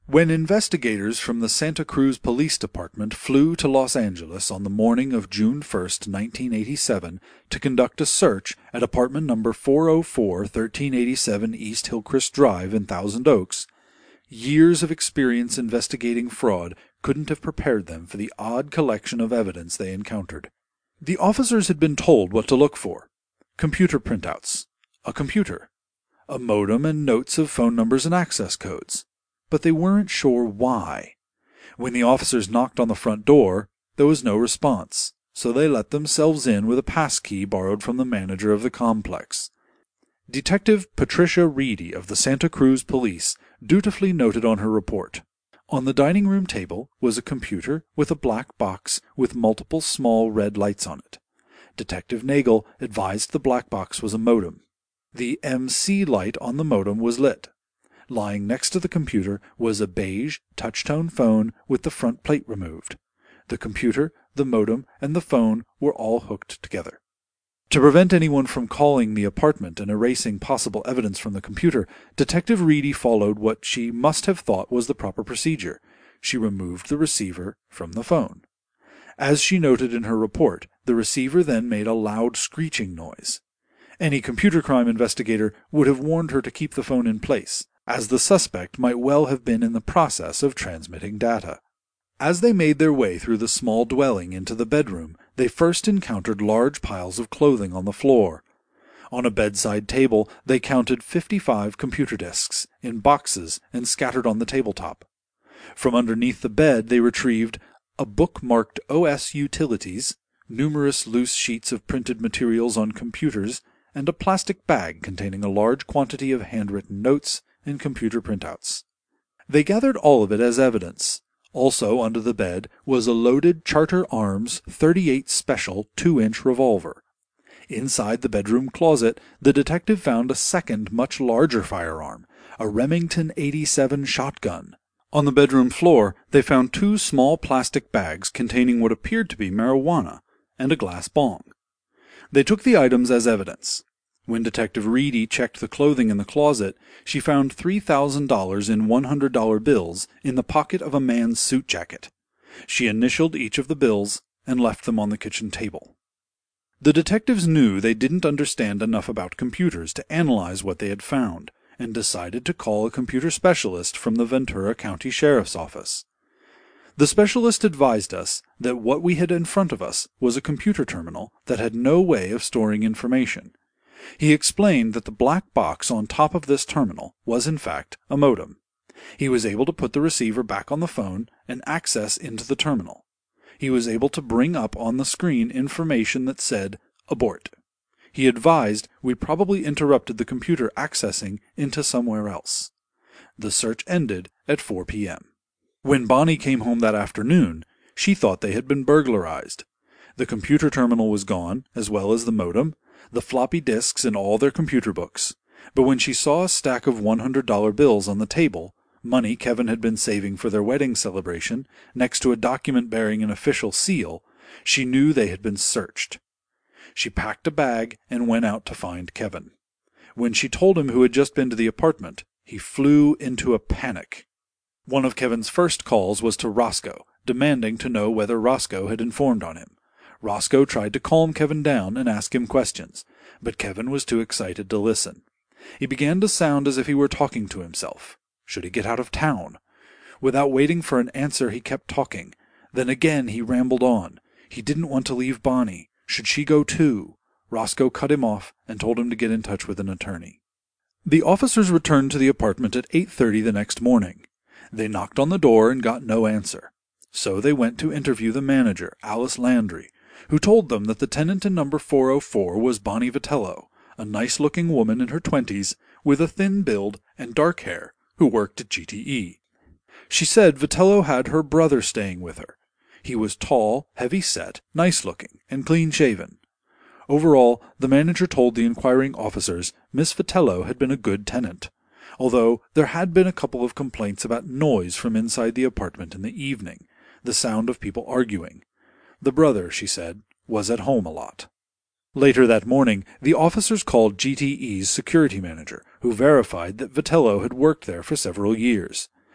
When investigators from the Santa Cruz Police Department flew to Los Angeles on the morning of June 1st, 1987, to conduct a search at apartment number 404, 1387 East Hillcrest Drive in Thousand Oaks, years of experience investigating fraud couldn't have prepared them for the odd collection of evidence they encountered. The officers had been told what to look for: computer printouts, a computer, a modem and notes of phone numbers and access codes. But they weren't sure why. When the officers knocked on the front door, there was no response, so they let themselves in with a passkey borrowed from the manager of the complex. Detective Patricia Reedy of the Santa Cruz Police dutifully noted on her report: on the dining room table was a computer with a black box with multiple small red lights on it. Detective Nagel advised the black box was a modem. The MC light on the modem was lit. Lying next to the computer was a beige, touch-tone phone with the front plate removed. The computer, the modem, and the phone were all hooked together. To prevent anyone from calling the apartment and erasing possible evidence from the computer, Detective Reedy followed what she must have thought was the proper procedure. She removed the receiver from the phone. As she noted in her report, the receiver then made a loud screeching noise. Any computer crime investigator would have warned her to keep the phone in place, as the suspect might well have been in the process of transmitting data. As they made their way through the small dwelling into the bedroom, they first encountered large piles of clothing on the floor. On a bedside table they counted 55 computer disks, in boxes and scattered on the tabletop. From underneath the bed they retrieved a book marked OS Utilities, numerous loose sheets of printed materials on computers, and a plastic bag containing a large quantity of handwritten notes and computer printouts. They gathered all of it as evidence. Also under the bed was a loaded Charter Arms .38 Special 2-inch revolver. Inside the bedroom closet, the detective found a second, much larger firearm, a Remington 87 shotgun. On the bedroom floor, they found 2 small plastic bags containing what appeared to be marijuana and a glass bong. They took the items as evidence. When Detective Reedy checked the clothing in the closet, she found $3,000 in $100 bills in the pocket of a man's suit jacket. She initialed each of the bills and left them on the kitchen table. The detectives knew they didn't understand enough about computers to analyze what they had found, and decided to call a computer specialist from the Ventura County Sheriff's Office. The specialist advised us that what we had in front of us was a computer terminal that had no way of storing information. He explained that the black box on top of this terminal was in fact a modem. He was able to put the receiver back on the phone and access into the terminal. He was able to bring up on the screen information that said abort. He advised we probably interrupted the computer accessing into somewhere else. The search ended at 4 p.m. When Bonnie came home that afternoon, she thought they had been burglarized. The computer terminal was gone, as well as the modem, the floppy disks and all their computer books. But when she saw a stack of $100 bills on the table, money Kevin had been saving for their wedding celebration, next to a document bearing an official seal, she knew they had been searched. She packed a bag and went out to find Kevin. When she told him who had just been to the apartment, he flew into a panic. One of Kevin's first calls was to Roscoe, demanding to know whether Roscoe had informed on him. Roscoe tried to calm Kevin down and ask him questions, but Kevin was too excited to listen. He began to sound as if he were talking to himself. Should he get out of town? Without waiting for an answer, he kept talking. Then again he rambled on. He didn't want to leave Bonnie. Should she go too? Roscoe cut him off and told him to get in touch with an attorney. The officers returned to the apartment at 8:30 the next morning. They knocked on the door and got no answer. So they went to interview the manager, Alice Landry, who told them that the tenant in number 404 was Bonnie Vitello, a nice-looking woman in her 20s with a thin build and dark hair who worked at GTE. She said Vitello had her brother staying with her. He was tall, heavy-set, nice-looking, and clean-shaven. Overall, the manager told the inquiring officers Miss Vitello had been a good tenant, although there had been a couple of complaints about noise from inside the apartment in the evening, the sound of people arguing. The brother, she said, was at home a lot. Later that morning, the officers called GTE's security manager, who verified that Vitello had worked there for several years.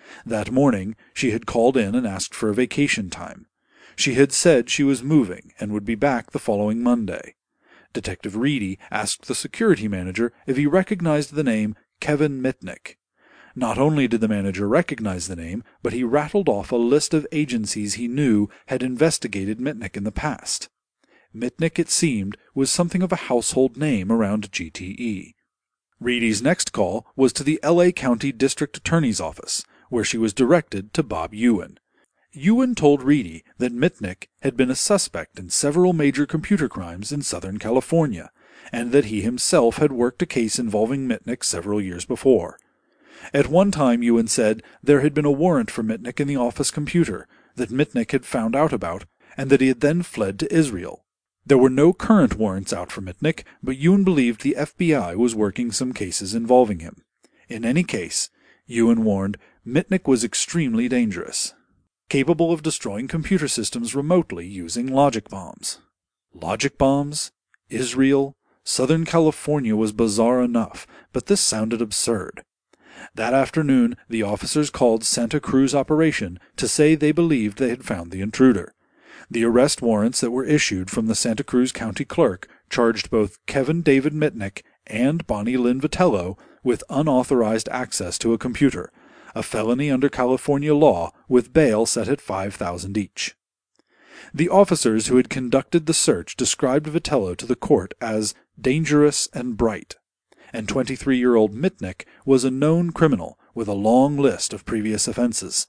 That morning she had called in and asked for a vacation time. She had said she was moving and would be back the following Monday. Detective Reedy asked the security manager if he recognized the name Kevin Mitnick. Not only did the manager recognize the name, but he rattled off a list of agencies he knew had investigated Mitnick in the past. Mitnick, it seemed, was something of a household name around GTE. Reedy's next call was to the L.A. County District Attorney's Office, where she was directed to Bob Ewan. Ewan told Reedy that Mitnick had been a suspect in several major computer crimes in Southern California, and that he himself had worked a case involving Mitnick several years before. At one time, Ewan said, there had been a warrant for Mitnick in the office computer that Mitnick had found out about, and that he had then fled to Israel. There were no current warrants out for Mitnick, but Ewan believed the FBI was working some cases involving him. In any case, Ewan warned, Mitnick was extremely dangerous, capable of destroying computer systems remotely using logic bombs. Logic bombs? Israel? Southern California was bizarre enough, but this sounded absurd. That afternoon, the officers called Santa Cruz Operation to say they believed they had found the intruder. The arrest warrants that were issued from the Santa Cruz County Clerk charged both Kevin David Mitnick and Bonnie Lynn Vitello with unauthorized access to a computer, a felony under California law with bail set at $5,000 each. The officers who had conducted the search described Vitello to the court as dangerous and bright, and 23-year-old Mitnick was a known criminal with a long list of previous offenses.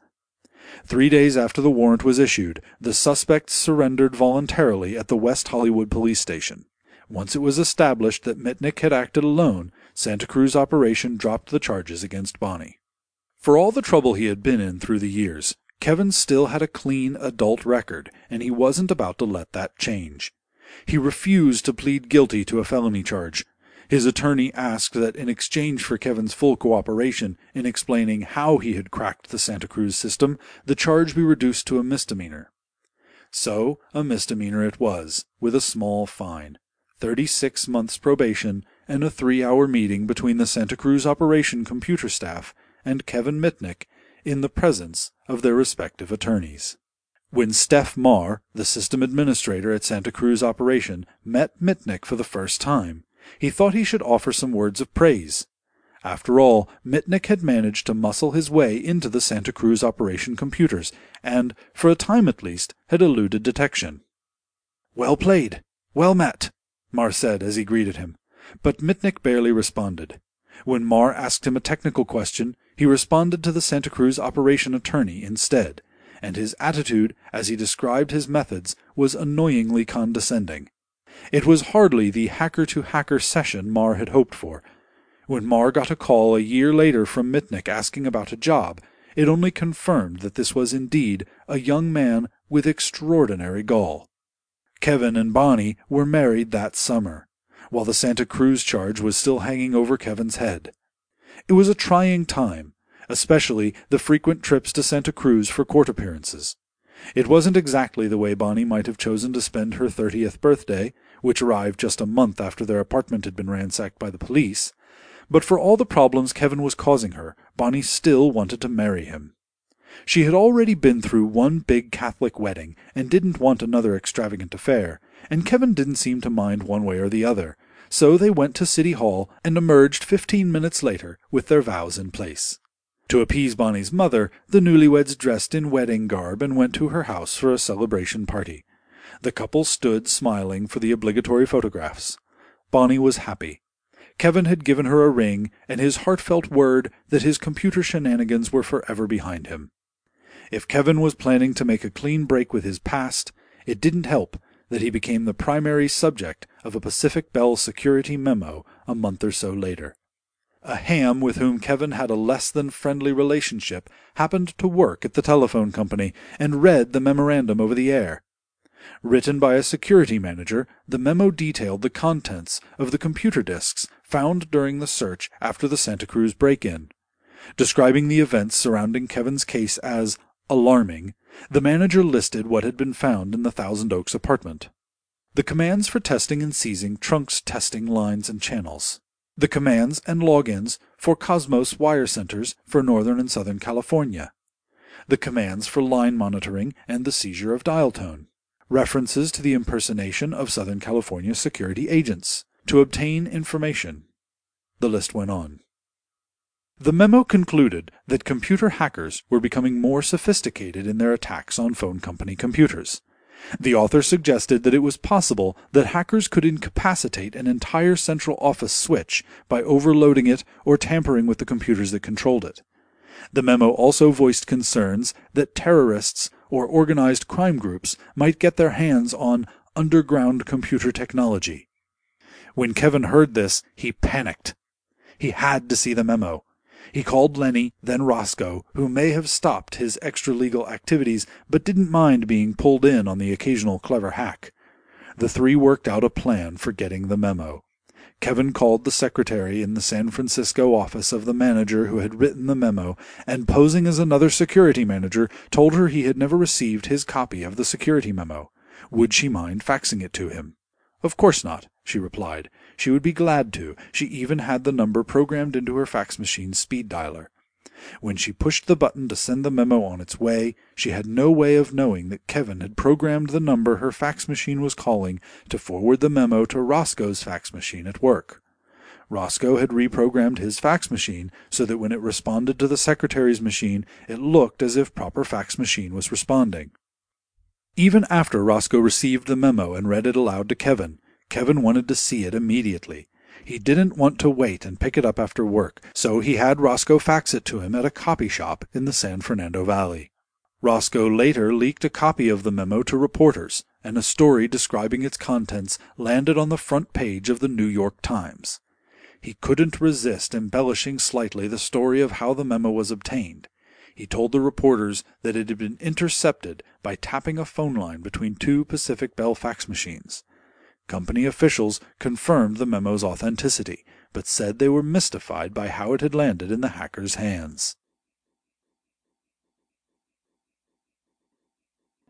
3 days after the warrant was issued, the suspects surrendered voluntarily at the West Hollywood police station. Once it was established that Mitnick had acted alone, Santa Cruz Operation dropped the charges against Bonnie. For all the trouble he had been in through the years, Kevin still had a clean adult record, and he wasn't about to let that change. He refused to plead guilty to a felony charge. His attorney asked that in exchange for Kevin's full cooperation in explaining how he had cracked the Santa Cruz system, the charge be reduced to a misdemeanor. So a misdemeanor it was, with a small fine, 36 months probation, and a 3-hour meeting between the Santa Cruz Operation computer staff and Kevin Mitnick in the presence of their respective attorneys. When Steph Marr, the system administrator at Santa Cruz Operation, met Mitnick for the first time, he thought he should offer some words of praise. After all, Mitnick had managed to muscle his way into the Santa Cruz Operation computers, and, for a time at least, had eluded detection. "Well played. Well met," Marr said as he greeted him. But Mitnick barely responded. When Marr asked him a technical question, he responded to the Santa Cruz Operation attorney instead, and his attitude, as he described his methods, was annoyingly condescending. It was hardly the hacker-to-hacker session Marr had hoped for. When Marr got a call a year later from Mitnick asking about a job, it only confirmed that this was indeed a young man with extraordinary gall. Kevin and Bonnie were married that summer, while the Santa Cruz charge was still hanging over Kevin's head. It was a trying time, especially the frequent trips to Santa Cruz for court appearances. It wasn't exactly the way Bonnie might have chosen to spend her 30th birthday, which arrived just a month after their apartment had been ransacked by the police, but for all the problems Kevin was causing her, Bonnie still wanted to marry him. She had already been through one big Catholic wedding and didn't want another extravagant affair, and Kevin didn't seem to mind one way or the other, so they went to City Hall and emerged 15 minutes later with their vows in place. To appease Bonnie's mother, the newlyweds dressed in wedding garb and went to her house for a celebration party. The couple stood smiling for the obligatory photographs. Bonnie was happy. Kevin had given her a ring and his heartfelt word that his computer shenanigans were forever behind him. If Kevin was planning to make a clean break with his past, it didn't help that he became the primary subject of a Pacific Bell security memo a month or so later. A ham with whom Kevin had a less-than-friendly relationship happened to work at the telephone company and read the memorandum over the air. Written by a security manager, the memo detailed the contents of the computer disks found during the search after the Santa Cruz break-in. Describing the events surrounding Kevin's case as alarming, the manager listed what had been found in the Thousand Oaks apartment. The commands for testing and seizing trunks testing lines and channels. The commands and logins for Cosmos wire centers for Northern and Southern California. the commands for line monitoring and the seizure of dial tone, references to the impersonation of Southern California security agents to obtain information. The list went on. The memo concluded that computer hackers were becoming more sophisticated in their attacks on phone company computers. The author suggested that it was possible that hackers could incapacitate an entire central office switch by overloading it or tampering with the computers that controlled it. The memo also voiced concerns that terrorists or organized crime groups might get their hands on underground computer technology. When Kevin heard this, he panicked. He had to see the memo. He called Lenny, then Roscoe, who may have stopped his extra-legal activities but didn't mind being pulled in on the occasional clever hack. The three worked out a plan for getting the memo. Kevin called the secretary in the San Francisco office of the manager who had written the memo, and posing as another security manager, told her he had never received his copy of the security memo. Would she mind faxing it to him? Of course not, she replied. She would be glad to. She even had the number programmed into her fax machine's speed dialer. When she pushed the button to send the memo on its way, she had no way of knowing that Kevin had programmed the number her fax machine was calling to forward the memo to Roscoe's fax machine at work. Roscoe had reprogrammed his fax machine so that when it responded to the secretary's machine, it looked as if proper fax machine was responding. Even after Roscoe received the memo and read it aloud to Kevin, Kevin wanted to see it immediately. He didn't want to wait and pick it up after work, so he had Roscoe fax it to him at a copy shop in the San Fernando Valley. Roscoe later leaked a copy of the memo to reporters, and a story describing its contents landed on the front page of the New York Times. He couldn't resist embellishing slightly the story of how the memo was obtained. He told the reporters that it had been intercepted by tapping a phone line between two Pacific Bell fax machines. Company officials confirmed the memo's authenticity, but said they were mystified by how it had landed in the hackers' hands.